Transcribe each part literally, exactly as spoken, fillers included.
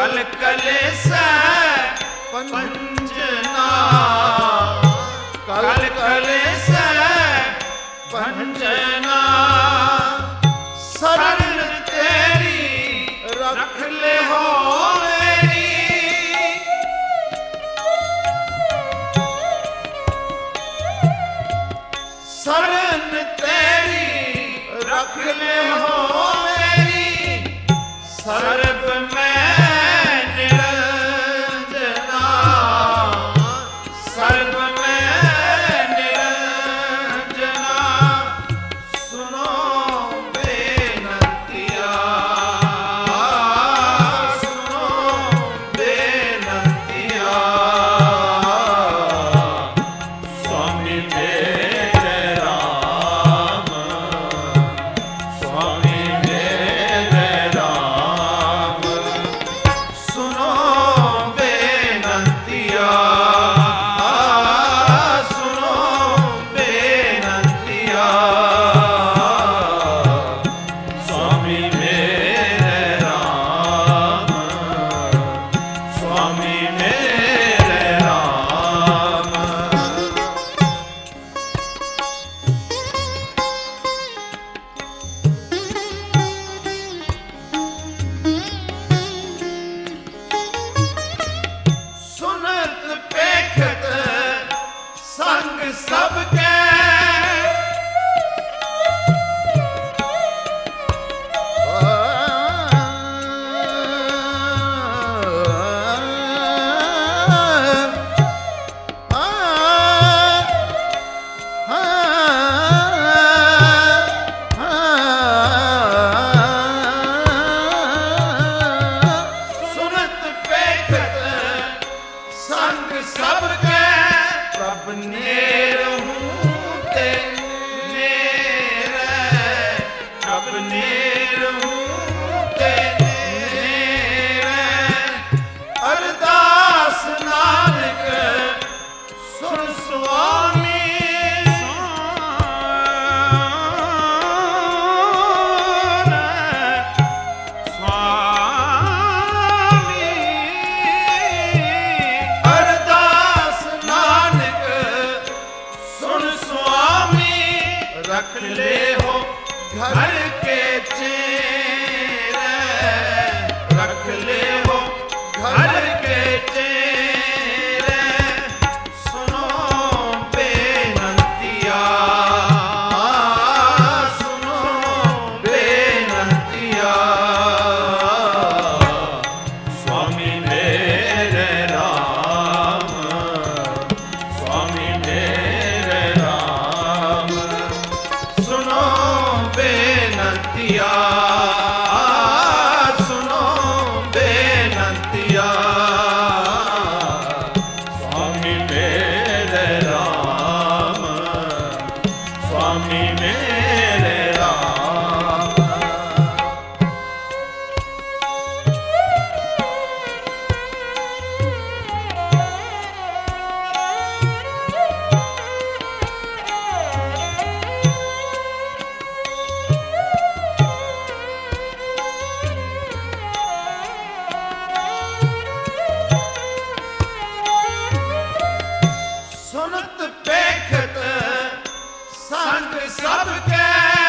ਕਲ ਕਲੇਸੈ ਪੰਜਨਾ ਕਲ ਕਲੇਸੈ ਪੰਜਨਾ ਸਰਨ ਤੇਰੀ ਰਖ ਲਿਓ ਮੇਰੀ ਸਰਨ ਤੇਰੀ ਰਖ ਲਿਓ ਮੇਰੀ ਸਰਬ ਮੈਂ ਨਿਰੰਜਨਾ ਸਰਬ ਮੈਂ ਨਿਰੰਜਨਾ ਸੁਨੋ ਬੇਨੰਤੀਆ ਸੁਨੋ ਬੇਨੰਤੀਆ ਸੁਆਮੀ ਮੇਰੇ ਰਾਮ ਸੁਆਮੀ ਮੇਰੇ ਰਾਮ ਸੁਨੋ ਬੇਨੰਤੀਆ ਸੁਨੋ ਬੇਨੰਤੀਆ ਸੁਆਮੀ ਮੇਰੇ ਰਾਮ ਸੁਆਮੀ ਮੇਰੇ ਰਾਮ ਸੁਨਤ ਪੇਖਤ ਸੰਗ ਸਭ ਕੈ ਸੁਨਤ ਪੇਖਤ ਸੰਗ ਸਭ ਕੈ ਪ੍ਰਭ ਨੇਰਹੂੰ ਤੇ ਨੇਰੈ ਪ੍ਰਭ ਨੇਰਹੂੰ ਤੇ ਨੇਰੈ ਅਰਦਾਸ ਨਾਨਕ ਸੁਣ ਸੁਆਮੀ ਅਰਦਾਸ ਨਾਨਕ ਸੁਣ ਸੁਆਮੀ ਰਖ ਲਿਓ ਘਰ ਕੇ ਚੇਰੇ ਰਖ ਲਿਓ ਘਰ ਕੇ ਚੇਰੇ ਸੁਨੋ ਬੇਨੰਤੀਆ ਸੁਨੋ ਬੇਨੰਤੀਆ ਸੁਆਮੀ ਮੇਰੇ ਰਾਮ ਸੁਆਮੀ ਮੇਰੇ ਰਾਮ ਸੁਨੋ ਬੇਨੰਤੀਆ ਸੁਨੋ ਬੇਨੰਤੀਆ ਸੁਆਮੀ ਮੇਰੇ ਰਾਮ ਸੁਆਮੀ ਮੇਰੇ ਰਾਮ ਸੁਨਤ ਪੇਖਤ ਸੰਗ ਸਭ ਕੈ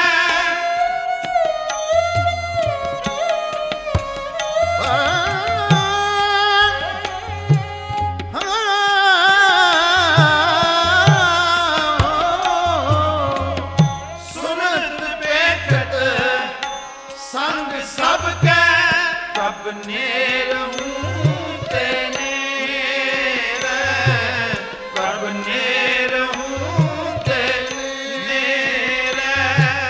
ਸੁਨਤ ਪੇਖਤ ਸੰਗ ਸਭ ਕੈ ਪ੍ਰਭ ਨੇਰਹੂੰ ਤੇ ਨੇਰੈ ਪ੍ਰਭ ਨੇਰਹੂੰ ਤੇ ਨੇਰੈ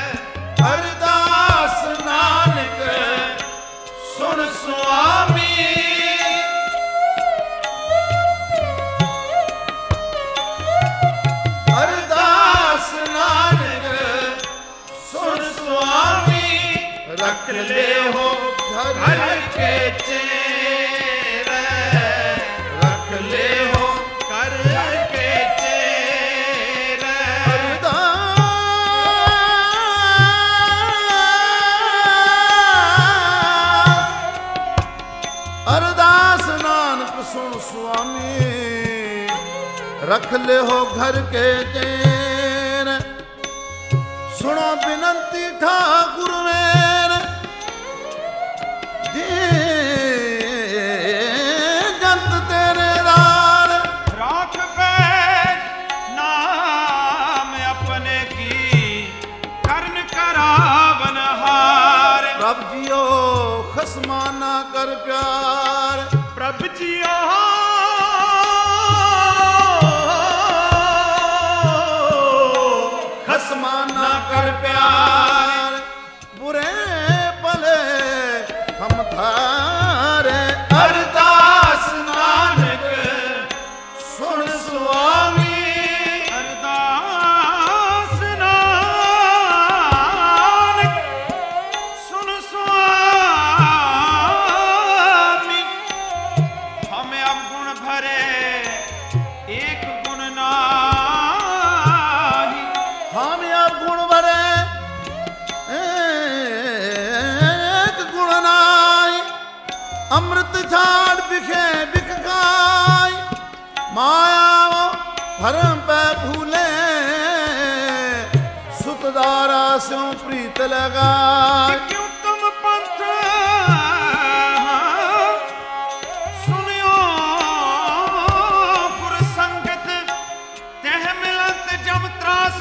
ਅਰਦਾਸ ਨਾਨਕ ਸੁਣ ਸੁਆਮੀ ਅਰਦਾਸ ਨਾਨਕ ਸੁਣ ਸੁਆਮੀ ਰਖ ਲਿਓ ਘਰ ਕੇ ਚੇਰੇ ਰਖ ਲਿਓ ਘਰ ਕੇ ਚੇਰੇ ਅਰਦਾਸ सुन स्वामी रख ले हो घर के चैन। सुनो बिनती ठाकुर मेर जी जंत तेरे दार। राख बैठ नाम अपने की कर्ण करावन हार। प्रभ जियो खसमाना कर प्यार। प्रभ जियो खसमाना कर प्यार। बुरे भले हम थारे अरदास नानक सुन स्वामी। अरदास नानक सुन स्वामी। हमें अब गुण भरे एक गुण नाही। हम अब गुण भरे एक गुण नाई। अमृत झाड़ बिखे बिख खाई। माया भरम पे भूले सुतदारा स्यों प्रीत लगाए। क्यों तुम पंथ सुनियो गुर संगत तह मिलत जब त्रास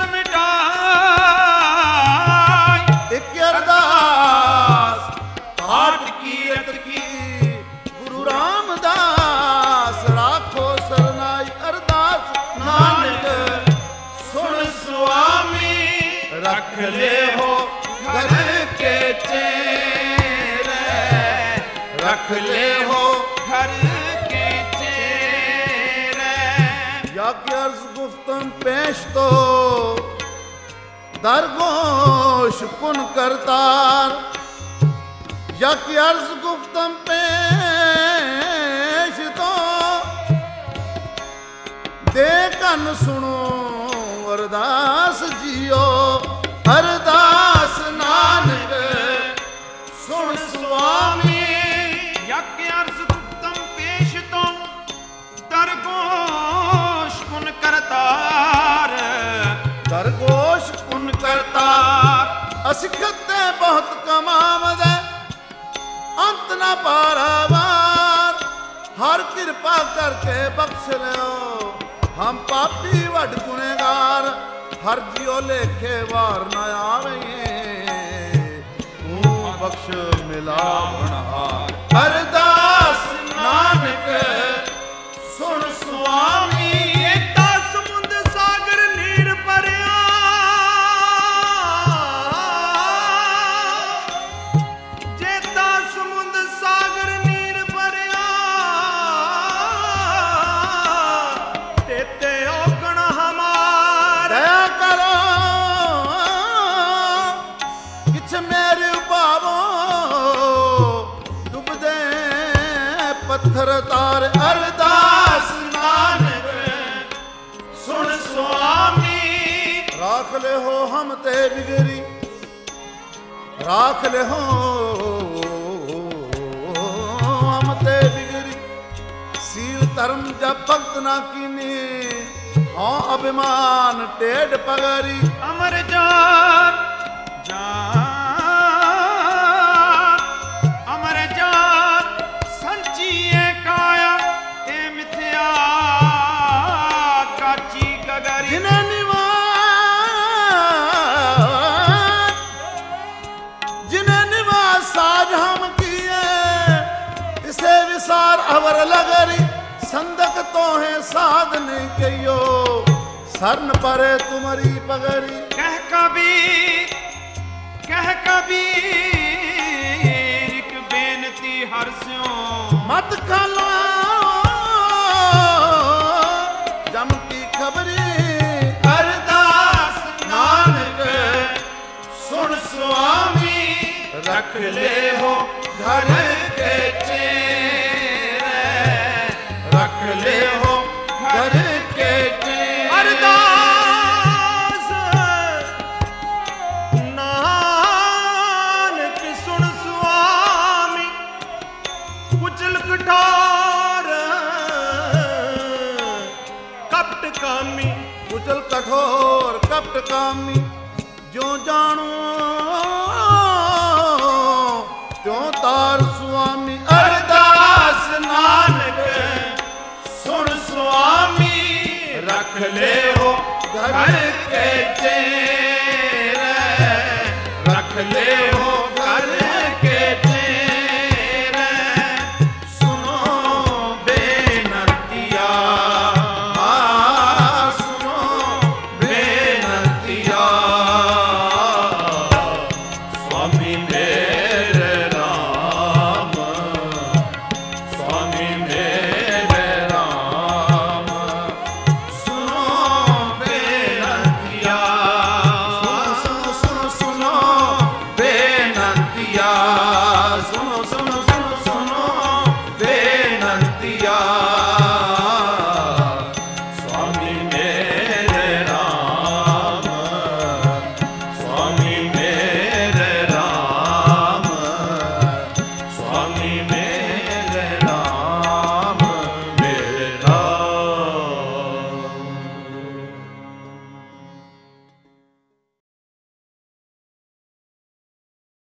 मिटाई। एक अरदास पाठ की रत की गुरु रामदास राखो सरनाई। अरदास नानक सुन स्वामी रख ले हो घर के चेरे। रख ले हो घर के चेरे। या कि अर्ज गुफ्तम पेश तो दरगोश कुन करतार। या कि अर्ज गुफ्तम पेश तो दे कन सुनो अरदास जियो। अरदास नानक सुन स्वामी। यज्ञ अर्ज गुप्तम पेश तुम दरगोश कुन करतार। दरगोश कुन करतार। असिखते बहुत कमावदे अंत न पारावार। हर कृपा करके बख्श लो हम पापी वड गुनेगार। हर जियो लेखे वार न आवे तू बख्श मिला बनहार। अरदास नानक सुन स्वामी। एता समुंद सागर नीर भरिया। जेता समुंद सागर नीर भरिया। तेते औगण हमार। दया करो किछ मेरे पावो डूब दे पत्थर तार। अरदास नानक सुन स्वामी राख ले हो हम ते बिगड़ी। राख ले हो हम ते बिगड़ी। सील धर्म जब भक्त ना कीनी हाँ अभिमान टेढ़ पगरी। अमर जान जान अमर जान संचिए काया ए मिथ्या काची गगरी। जिन्हें निवास जिन्हें निवास साज हम किए इसे विसार अवर लगरी। संदक तो है साध नहीं कहियो सरन परे तुम्हारी पगरी। कह कबीर कह कबीर एक बेनती हरस्यों। मत खालो जम की खबरी। अरदास नानक सुन स्वामी रख ले हो घर के चेरे। रख ले हो घर के चेरे। अरदास नानक सुन स्वामी कुचल कठार। ਕਾਮੀ ਜੋ ਜਾਣੋ ਤਿਉ ਤਾਰ ਸੁਆਮੀ। ਅਰਦਾਸ ਨਾਨਕ ਸੁਣ ਸੁਆਮੀ, ਰੱਖ ਲਿਓ ਘਰ ਕੇ ਤੇਰੇ, ਰੱਖ ਲਿਓ ਘਰ ਕੇ ਤੇਰੇ। ਸੁਨੋ ਬੇਨਤੀਆ, ਆ ਸੁਨੋ ਬੇਨਤੀਆ, ਸੁਆਮੀ ਨੇ